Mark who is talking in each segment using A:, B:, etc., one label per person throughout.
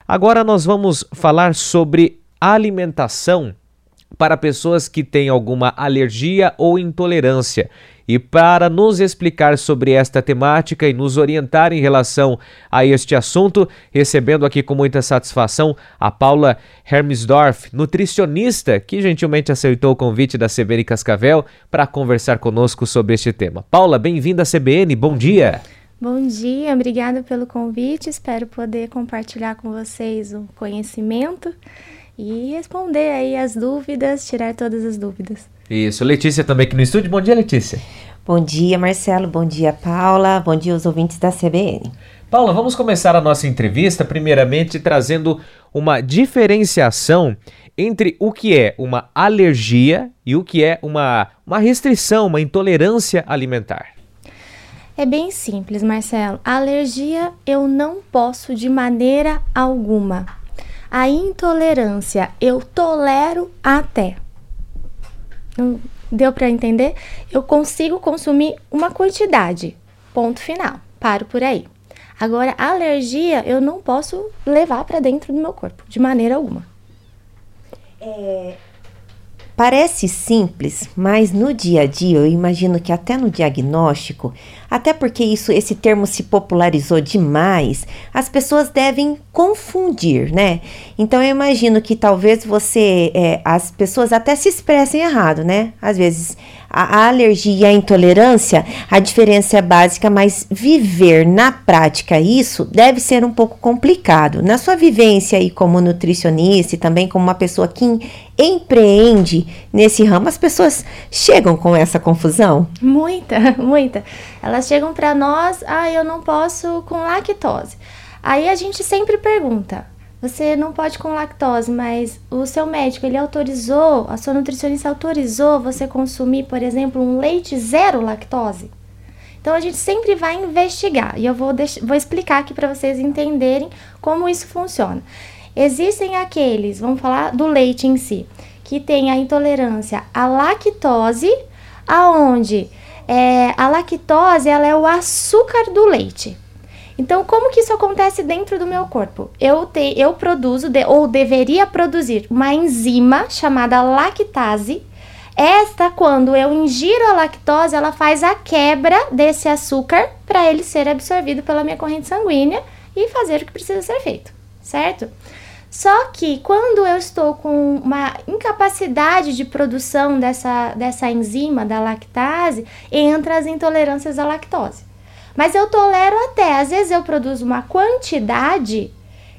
A: Agora nós vamos falar sobre alimentação para pessoas que têm alguma alergia ou intolerância. E para nos explicar sobre esta temática e nos orientar em relação a este assunto, recebendo aqui com muita satisfação a Paula Hermsdorf, nutricionista, que gentilmente aceitou o convite da CBN Cascavel para conversar conosco sobre este tema. Paula, bem-vinda à CBN, bom dia!
B: Bom dia, obrigada pelo convite, espero poder compartilhar com vocês o conhecimento e responder aí as dúvidas, tirar todas as dúvidas.
A: Isso, Letícia também aqui no estúdio. Bom dia, Letícia.
C: Bom dia, Marcelo. Bom dia, Paula. Bom dia aos ouvintes da CBN.
A: Paula, vamos começar a nossa entrevista primeiramente trazendo uma diferenciação entre o que é uma alergia e o que é uma restrição, uma intolerância alimentar.
B: É bem simples, Marcelo. A alergia eu não posso de maneira alguma. A intolerância eu tolero até. Deu para entender? Eu consigo consumir uma quantidade, ponto final, paro por aí. Agora, a alergia eu não posso levar para dentro do meu corpo, de maneira alguma.
C: Parece simples, mas no dia a dia, eu imagino que até no diagnóstico, até porque esse termo se popularizou demais, as pessoas devem confundir, né? Então eu imagino que talvez as pessoas até se expressem errado, né? Às vezes a alergia e a intolerância, a diferença é básica, mas viver na prática isso deve ser um pouco complicado. Na sua vivência aí como nutricionista e também como uma pessoa que empreende nesse ramo, as pessoas chegam com essa confusão?
B: Muita. Elas chegam para nós, eu não posso com lactose. Aí a gente sempre pergunta, você não pode com lactose, mas o seu médico, ele autorizou, a sua nutricionista autorizou você consumir, por exemplo, um leite zero lactose? Então a gente sempre vai investigar e eu vou explicar aqui para vocês entenderem como isso funciona. Existem aqueles, vamos falar do leite em si, que tem a intolerância à lactose, aonde a lactose ela é o açúcar do leite. Então, como que isso acontece dentro do meu corpo? Eu produzo, ou deveria produzir, uma enzima chamada lactase. Esta, quando eu ingiro a lactose, ela faz a quebra desse açúcar para ele ser absorvido pela minha corrente sanguínea e fazer o que precisa ser feito, certo? Só que quando eu estou com uma incapacidade de produção dessa enzima, da lactase, entra as intolerâncias à lactose. Mas eu tolero até, às vezes eu produzo uma quantidade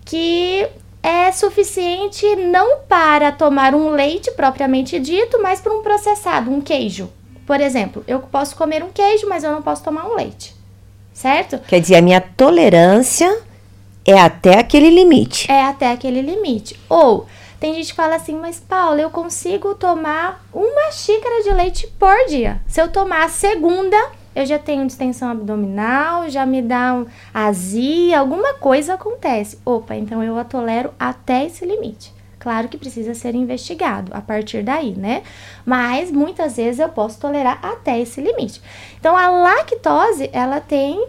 B: que é suficiente não para tomar um leite propriamente dito, mas para um processado, um queijo. Por exemplo, eu posso comer um queijo, mas eu não posso tomar um leite, certo?
C: Quer dizer, a minha tolerância é até aquele limite.
B: É até aquele limite. Ou, tem gente que fala assim, mas Paula, eu consigo tomar uma xícara de leite por dia. Se eu tomar a segunda, eu já tenho distensão abdominal, já me dá azia, alguma coisa acontece. Opa, então eu a tolero até esse limite. Claro que precisa ser investigado a partir daí, né? Mas muitas vezes eu posso tolerar até esse limite. Então a lactose, ela tem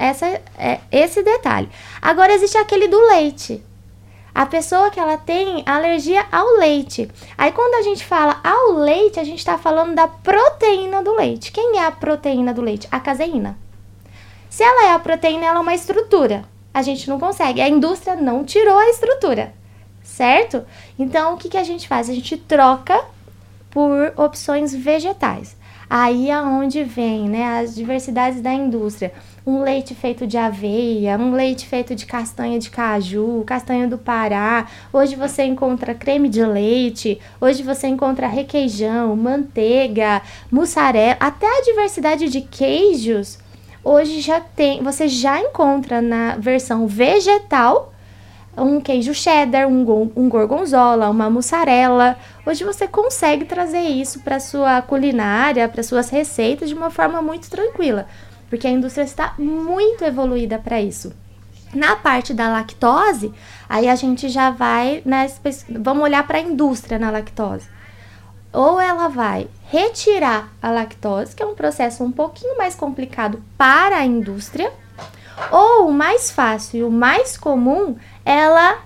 B: esse detalhe. Agora existe aquele do leite. A pessoa que ela tem alergia ao leite. Aí quando a gente fala ao leite, a gente está falando da proteína do leite. Quem é a proteína do leite? A caseína. Se ela é a proteína, ela é uma estrutura. A gente não consegue. A indústria não tirou a estrutura, certo? Então o que a gente faz? A gente troca por opções vegetais. Aí é onde vem, né, as diversidades da indústria. Um leite feito de aveia, um leite feito de castanha de caju, castanha do Pará. Hoje você encontra creme de leite, hoje você encontra requeijão, manteiga, mussarela, até a diversidade de queijos. Hoje você já encontra na versão vegetal um queijo cheddar, um gorgonzola, uma mussarela. Hoje você consegue trazer isso para sua culinária, para suas receitas de uma forma muito tranquila, porque a indústria está muito evoluída para isso. Na parte da lactose, aí a gente já vai, vamos olhar para a indústria na lactose. Ou ela vai retirar a lactose, que é um processo um pouquinho mais complicado para a indústria, ou o mais fácil e o mais comum, ela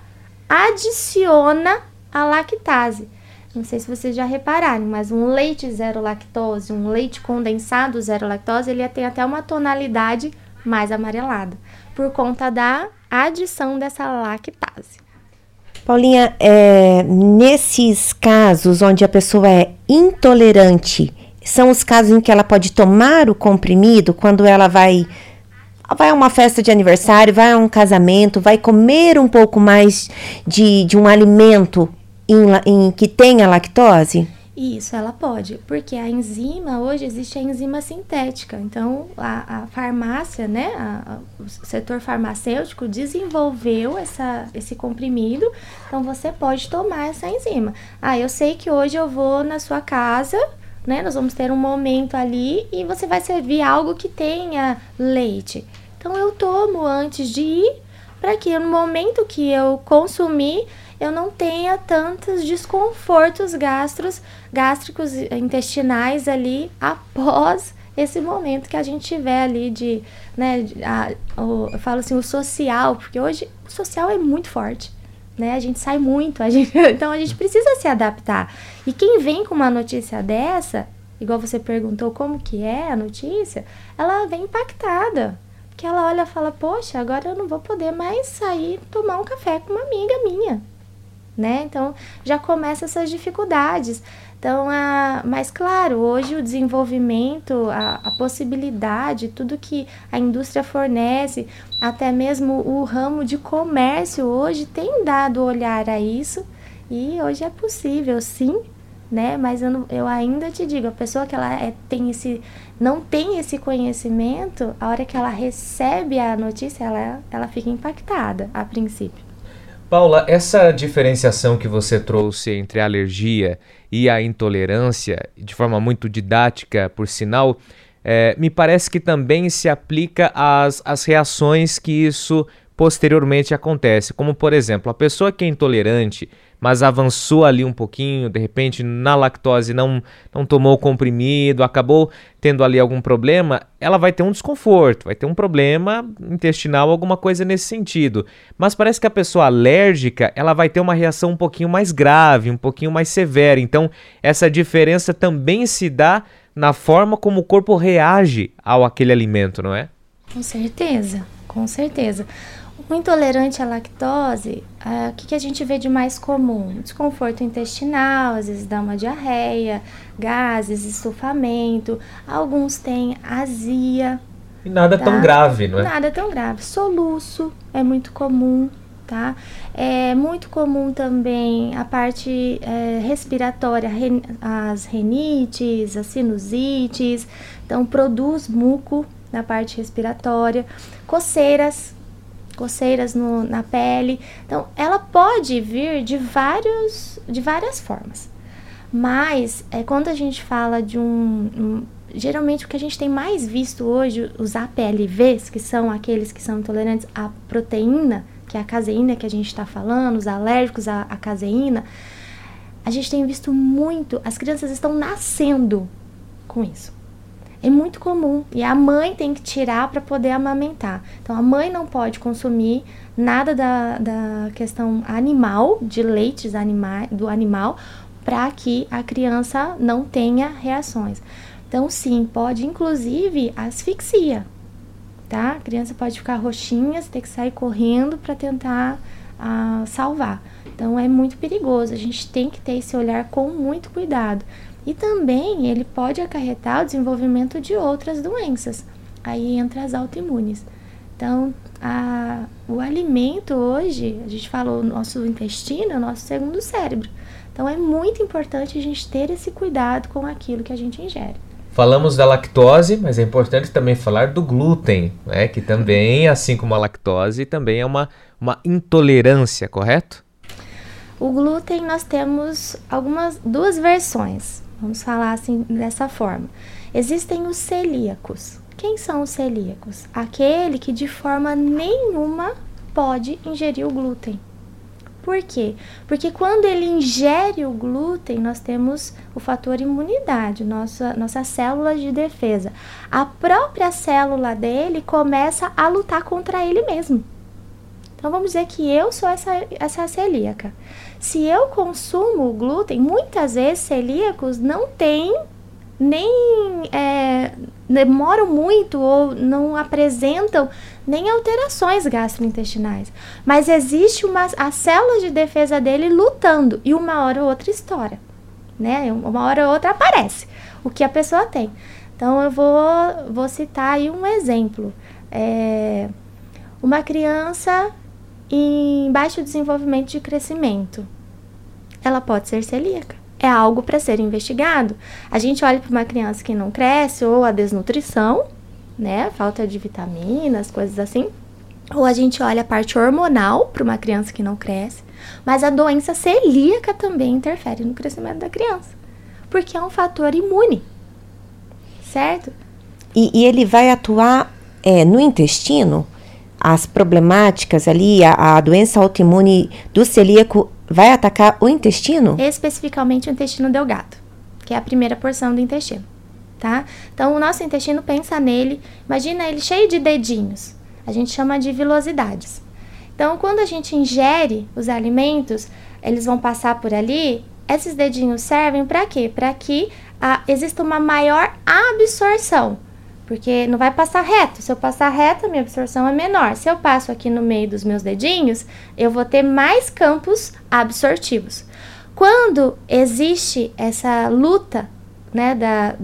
B: adiciona a lactase. Não sei se vocês já repararam, mas um leite zero lactose, um leite condensado zero lactose, ele tem até uma tonalidade mais amarelada, por conta da adição dessa lactase.
C: Paulinha, nesses casos onde a pessoa é intolerante, são os casos em que ela pode tomar o comprimido quando ela vai a uma festa de aniversário, vai a um casamento, vai comer um pouco mais de um alimento que tenha lactose?
B: Isso, ela pode, porque a enzima, hoje existe a enzima sintética, então a farmácia, né, o setor farmacêutico desenvolveu esse comprimido, então você pode tomar essa enzima. Eu sei que hoje eu vou na sua casa, né, nós vamos ter um momento ali e você vai servir algo que tenha leite. Então eu tomo antes de ir, para que no momento que eu consumir, eu não tenha tantos desconfortos gástricos intestinais ali após esse momento que a gente tiver ali eu falo assim, o social, porque hoje o social é muito forte, né? A gente sai muito, então a gente precisa se adaptar. E quem vem com uma notícia dessa, igual você perguntou como que é a notícia, ela vem impactada. Porque ela olha e fala, poxa, agora eu não vou poder mais sair tomar um café com uma amiga minha. Né? Então, já começa essas dificuldades. Então, mas claro, hoje o desenvolvimento, a possibilidade, tudo que a indústria fornece, até mesmo o ramo de comércio hoje tem dado olhar a isso, e hoje é possível, sim, né? Mas eu ainda te digo, a pessoa que ela não tem esse conhecimento, a hora que ela recebe a notícia, ela fica impactada, a princípio.
A: Paula, essa diferenciação que você trouxe entre a alergia e a intolerância, de forma muito didática, por sinal, me parece que também se aplica às reações que isso posteriormente acontece. Como, por exemplo, a pessoa que é intolerante, mas avançou ali um pouquinho, de repente na lactose não tomou o comprimido, acabou tendo ali algum problema, ela vai ter um desconforto, vai ter um problema intestinal, alguma coisa nesse sentido. Mas parece que a pessoa alérgica, ela vai ter uma reação um pouquinho mais grave, um pouquinho mais severa. Então, essa diferença também se dá na forma como o corpo reage aquele alimento, não é?
B: Com certeza, com certeza. O intolerante à lactose, o que a gente vê de mais comum? Desconforto intestinal, às vezes dá uma diarreia, gases, estufamento, alguns têm azia.
A: E nada tão grave, não é?
B: Nada tão grave. Soluço é muito comum, tá? É muito comum também a parte respiratória, as rinites, as sinusites, então produz muco na parte respiratória, coceiras na pele. Então, ela pode vir de várias formas. Mas, quando a gente fala de geralmente o que a gente tem mais visto hoje, os APLVs, que são aqueles que são intolerantes à proteína, que é a caseína que a gente está falando, os alérgicos à caseína, a gente tem visto muito, as crianças estão nascendo com isso. É muito comum, e a mãe tem que tirar para poder amamentar. Então, a mãe não pode consumir nada da questão animal, de leites do animal, para que a criança não tenha reações. Então, sim, pode inclusive asfixia, tá? A criança pode ficar roxinha, você tem que sair correndo para tentar salvar. Então, é muito perigoso, a gente tem que ter esse olhar com muito cuidado. E também ele pode acarretar o desenvolvimento de outras doenças. Aí entra as autoimunes. Então, o alimento hoje, a gente falou, o nosso intestino é o nosso segundo cérebro. Então, é muito importante a gente ter esse cuidado com aquilo que a gente ingere.
A: Falamos da lactose, mas é importante também falar do glúten, né? Que também, assim como a lactose, também é uma intolerância, correto?
B: O glúten, nós temos duas versões. Vamos falar assim dessa forma. Existem os celíacos. Quem são os celíacos? Aquele que de forma nenhuma pode ingerir o glúten. Por quê? Porque quando ele ingere o glúten, nós temos o fator imunidade, nossa célula de defesa. A própria célula dele começa a lutar contra ele mesmo. Então vamos dizer que eu sou essa celíaca. Se eu consumo glúten, muitas vezes celíacos não têm demoram muito ou não apresentam nem alterações gastrointestinais. Mas existe as células de defesa dele lutando e uma hora ou outra estoura, né? Uma hora ou outra aparece o que a pessoa tem. Então eu vou citar aí um exemplo. Uma criança em baixo desenvolvimento de crescimento, ela pode ser celíaca. É algo para ser investigado. A gente olha para uma criança que não cresce, ou a desnutrição, né? Falta de vitaminas, coisas assim. Ou a gente olha a parte hormonal para uma criança que não cresce. Mas a doença celíaca também interfere no crescimento da criança. Porque é um fator imune. Certo?
C: E ele vai atuar no intestino? As problemáticas ali, a doença autoimune do celíaco vai atacar o intestino?
B: Especificamente o intestino delgado, que é a primeira porção do intestino, tá? Então, o nosso intestino, pensa nele, imagina ele cheio de dedinhos. A gente chama de vilosidades. Então, quando a gente ingere os alimentos, eles vão passar por ali, esses dedinhos servem para quê? Para que exista uma maior absorção. Porque não vai passar reto. Se eu passar reto, a minha absorção é menor. Se eu passo aqui no meio dos meus dedinhos, eu vou ter mais campos absortivos. Quando existe essa luta, né,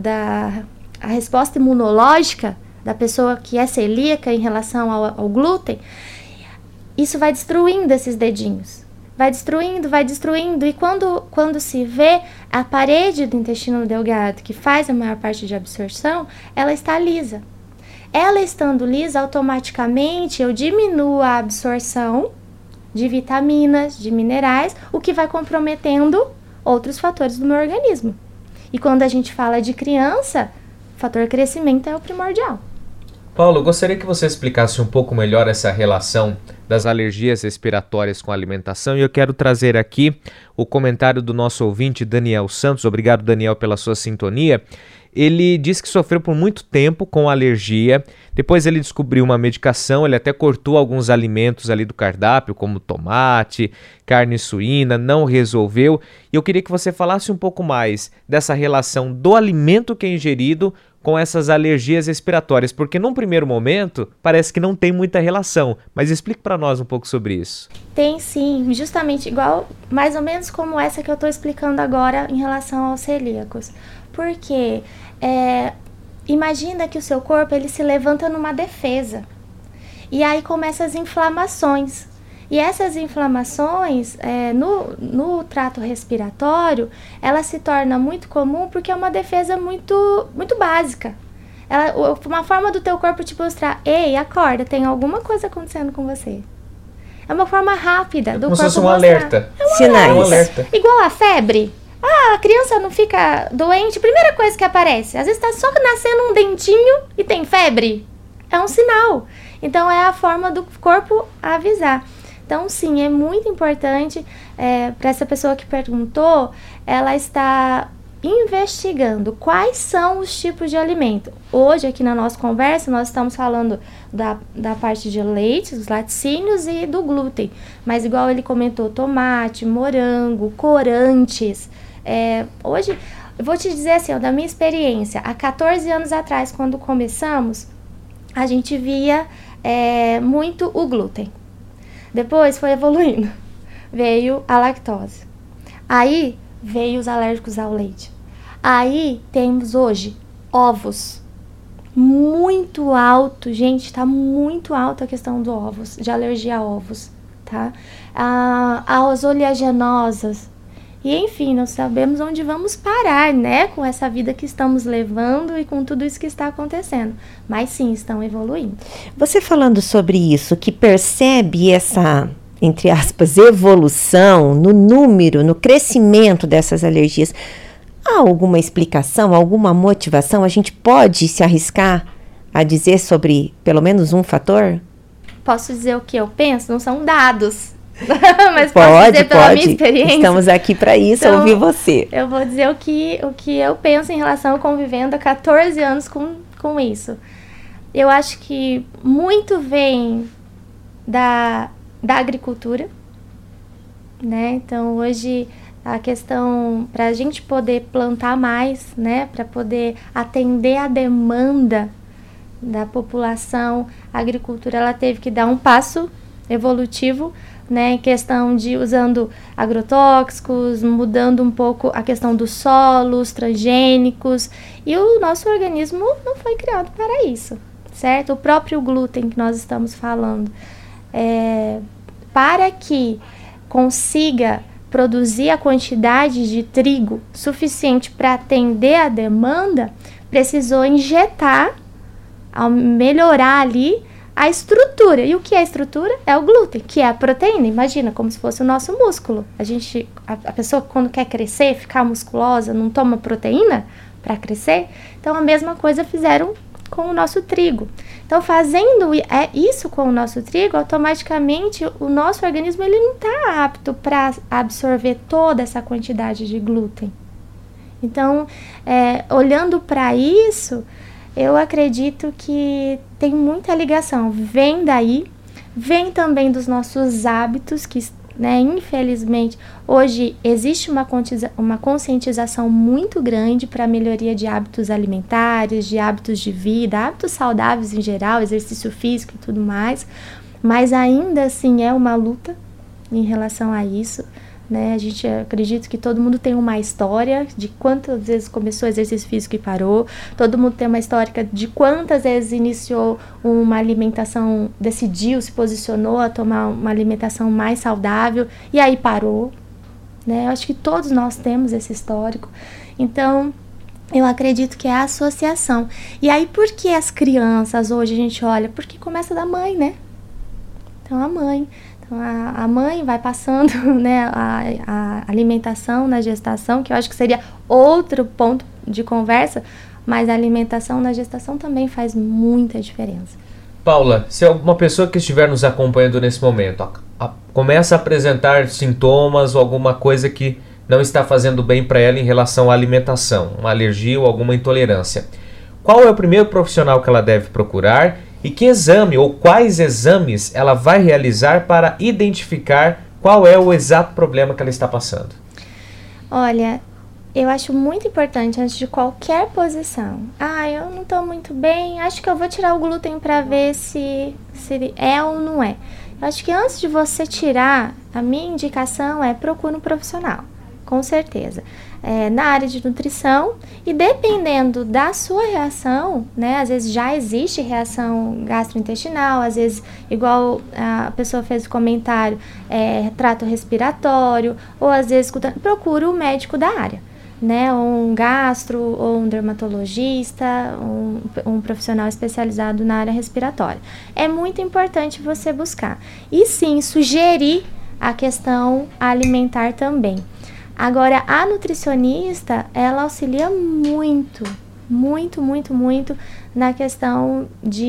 B: a resposta imunológica da pessoa que é celíaca em relação ao glúten, isso vai destruindo esses dedinhos. Vai destruindo, e quando se vê a parede do intestino delgado, que faz a maior parte de absorção, ela está lisa. Ela estando lisa, automaticamente eu diminuo a absorção de vitaminas, de minerais, o que vai comprometendo outros fatores do meu organismo. E quando a gente fala de criança, o fator crescimento é o primordial.
A: Paulo, eu gostaria que você explicasse um pouco melhor essa relação das alergias respiratórias com a alimentação, e eu quero trazer aqui o comentário do nosso ouvinte Daniel Santos. Obrigado, Daniel, pela sua sintonia. Ele disse que sofreu por muito tempo com alergia, depois ele descobriu uma medicação, ele até cortou alguns alimentos ali do cardápio, como tomate, carne suína, não resolveu. E eu queria que você falasse um pouco mais dessa relação do alimento que é ingerido com essas alergias respiratórias, porque num primeiro momento parece que não tem muita relação, mas explique para nós um pouco sobre isso.
B: Tem sim, justamente igual, mais ou menos como essa que eu estou explicando agora em relação aos celíacos. Porque imagina que o seu corpo ele se levanta numa defesa e aí começam as inflamações. E essas inflamações no trato respiratório, ela se torna muito comum porque é uma defesa muito, muito básica. Uma forma do teu corpo te mostrar, ei, acorda, tem alguma coisa acontecendo com você. É uma forma rápida do corpo mostrar. Como se fosse um alerta.
C: Sinais.
B: Um alerta. Igual a febre. A criança não fica doente, primeira coisa que aparece. Às vezes tá só nascendo um dentinho e tem febre. É um sinal. Então é a forma do corpo avisar. Então, sim, é muito importante para essa pessoa que perguntou, ela está investigando quais são os tipos de alimento. Hoje, aqui na nossa conversa, nós estamos falando da parte de leite, dos laticínios e do glúten. Mas, igual ele comentou, tomate, morango, corantes. Hoje, eu vou te dizer assim, da minha experiência, há 14 anos atrás, quando começamos, a gente via muito o glúten. Depois foi evoluindo, veio a lactose, aí veio os alérgicos ao leite, aí temos hoje ovos, muito alto, gente, tá muito alta a questão dos ovos, de alergia a ovos, tá? As oleaginosas, e enfim, nós sabemos onde vamos parar, né, com essa vida que estamos levando e com tudo isso que está acontecendo. Mas sim, estão evoluindo.
C: Você falando sobre isso, que percebe essa, entre aspas, evolução no número, no crescimento dessas alergias, há alguma explicação, alguma motivação? A gente pode se arriscar a dizer sobre pelo menos um fator?
B: Posso dizer o que eu penso? Não são dados. Mas posso dizer pela minha experiência.
C: Estamos aqui para isso, então, ouvir você.
B: Eu vou dizer o que eu penso em relação a convivendo há 14 anos com isso. Eu acho que muito vem da agricultura, né? Então, hoje, a questão para a gente poder plantar mais, né? Para poder atender a demanda da população, a agricultura ela teve que dar um passo evolutivo, né, em questão de usando agrotóxicos, mudando um pouco a questão dos solos transgênicos, e o nosso organismo não foi criado para isso, certo? O próprio glúten que nós estamos falando, para que consiga produzir a quantidade de trigo suficiente para atender a demanda, precisou injetar, ao melhorar ali a estrutura. E o que é a estrutura? É o glúten, que é a proteína. Imagina, como se fosse o nosso músculo. A pessoa quando quer crescer, ficar musculosa, não toma proteína para crescer. Então, a mesma coisa fizeram com o nosso trigo. Então, fazendo isso com o nosso trigo, automaticamente o nosso organismo ele não está apto para absorver toda essa quantidade de glúten. Então, olhando para isso, eu acredito que tem muita ligação. Vem daí, vem também dos nossos hábitos, que, né, infelizmente, hoje existe uma conscientização muito grande para a melhoria de hábitos alimentares, de hábitos de vida, hábitos saudáveis em geral, exercício físico e tudo mais, mas ainda assim é uma luta em relação a isso. Né? A gente acredita que todo mundo tem uma história de quantas vezes começou exercício físico e parou. Todo mundo tem uma história de quantas vezes iniciou uma alimentação, decidiu, se posicionou a tomar uma alimentação mais saudável e aí parou. Né? Eu acho que todos nós temos esse histórico. Então, eu acredito que é a associação. E aí, por que as crianças hoje a gente olha? Porque começa da mãe, né? Então, a mãe... A mãe vai passando, né, a alimentação na gestação, que eu acho que seria outro ponto de conversa, mas a alimentação na gestação também faz muita diferença.
A: Paula, se alguma pessoa que estiver nos acompanhando nesse momento começa a apresentar sintomas ou alguma coisa que não está fazendo bem para ela em relação à alimentação, uma alergia ou alguma intolerância, qual é o primeiro profissional que ela deve procurar? E que exame ou quais exames ela vai realizar para identificar qual é o exato problema que ela está passando? Olha, eu acho muito importante antes de qualquer posição. Eu não estou muito bem, acho que eu vou tirar o glúten para ver se é ou não é. Eu acho que antes de você tirar, a minha indicação é procure um profissional, com certeza. Na área de nutrição, e dependendo da sua reação, né, às vezes já existe reação gastrointestinal, às vezes, igual a pessoa fez o comentário, trato respiratório, ou às vezes procura o médico da área, né, um gastro, ou um dermatologista, um profissional especializado na área respiratória. É muito importante você buscar. E sim, sugerir a questão alimentar também. Agora, a nutricionista, ela auxilia muito na questão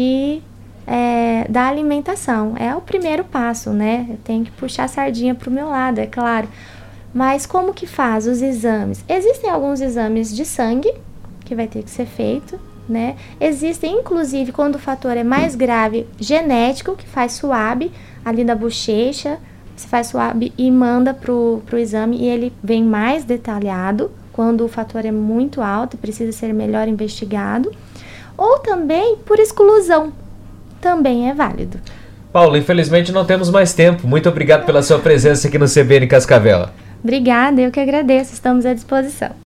A: da alimentação. É o primeiro passo, né? Eu tenho que puxar a sardinha para o meu lado, é claro. Mas como que faz os exames? Existem alguns exames de sangue, que vai ter que ser feito, né? Existem, inclusive, quando o fator é mais grave, genético, que faz SWAB ali da bochecha. Você faz SWAB e manda pro exame e ele vem mais detalhado quando o fator é muito alto e precisa ser melhor investigado. Ou também por exclusão, também é válido. Paula, infelizmente não temos mais tempo. Muito obrigado pela sua presença aqui no CBN Cascavel. Obrigada, eu que agradeço, estamos à disposição.